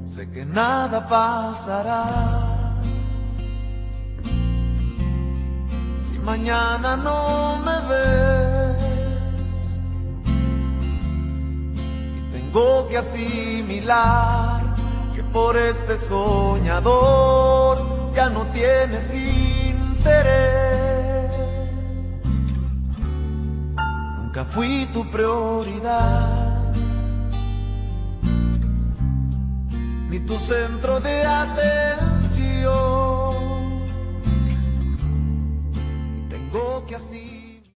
sé que nada pasará. Si mañana no me ves y tengo que asimilar que por este soñador ya no tienes interés. Nunca fui tu prioridad, ni tu centro de atención. Y tengo que así